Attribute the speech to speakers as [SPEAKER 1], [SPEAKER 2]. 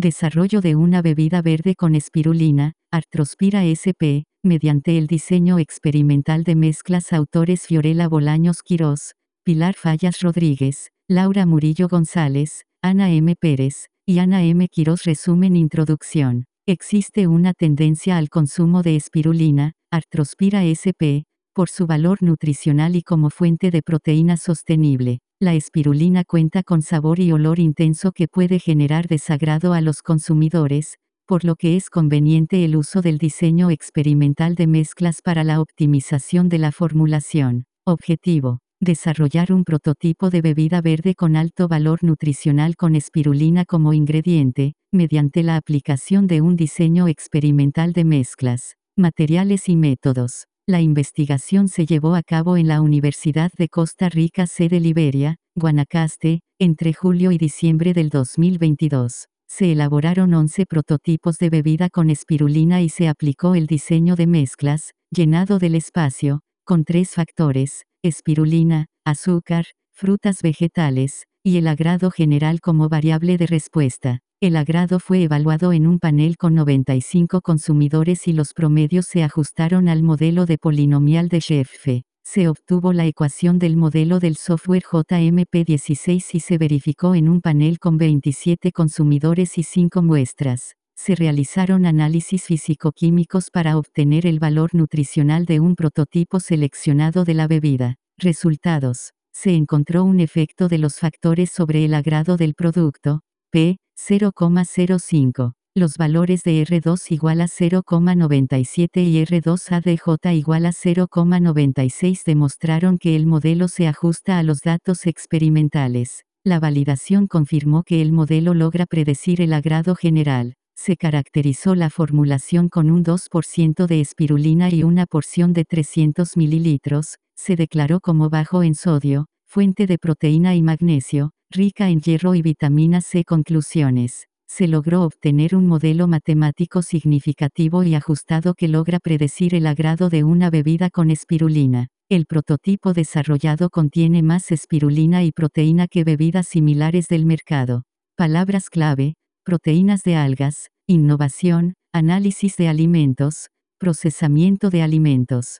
[SPEAKER 1] Desarrollo de una bebida verde con espirulina, Artrospira SP, mediante el diseño experimental de mezclas. Autores: Fiorella Bolaños Quirós, Pilar Fallas Rodríguez, Laura Murillo González, Ana M. Pérez, y Ana M. Quirós. Resumen. Introducción. Existe una tendencia al consumo de espirulina, Artrospira SP, por su valor nutricional y como fuente de proteína sostenible. La espirulina cuenta con sabor y olor intenso que puede generar desagrado a los consumidores, por lo que es conveniente el uso del diseño experimental de mezclas para la optimización de la formulación. Objetivo: desarrollar un prototipo de bebida verde con alto valor nutricional con espirulina como ingrediente, mediante la aplicación de un diseño experimental de mezclas, materiales y métodos. La investigación se llevó a cabo en la Universidad de Costa Rica, sede Liberia, Guanacaste, entre julio y diciembre del 2022. Se elaboraron 11 prototipos de bebida con espirulina y se aplicó el diseño de mezclas, llenado del espacio, con 3 factores: espirulina, azúcar, frutas vegetales, y el agrado general como variable de respuesta. El agrado fue evaluado en un panel con 95 consumidores y los promedios se ajustaron al modelo de polinomial de Sheffe. Se obtuvo la ecuación del modelo del software JMP16 y se verificó en un panel con 27 consumidores y 5 muestras. Se realizaron análisis físico-químicos para obtener el valor nutricional de un prototipo seleccionado de la bebida. Resultados: se encontró un efecto de los factores sobre el agrado del producto, P, 0,05. Los valores de R2 igual a 0,97 y R2-ADJ igual a 0,96 demostraron que el modelo se ajusta a los datos experimentales. La validación confirmó que el modelo logra predecir el agrado general. Se caracterizó la formulación con un 2% de espirulina y una porción de 300 mililitros. Se declaró como bajo en sodio, fuente de proteína y magnesio, rica en hierro y vitamina C. Conclusiones: se logró obtener un modelo matemático significativo y ajustado que logra predecir el agrado de una bebida con espirulina. El prototipo desarrollado contiene más espirulina y proteína que bebidas similares del mercado. Palabras clave: proteínas de algas, innovación, análisis de alimentos, procesamiento de alimentos.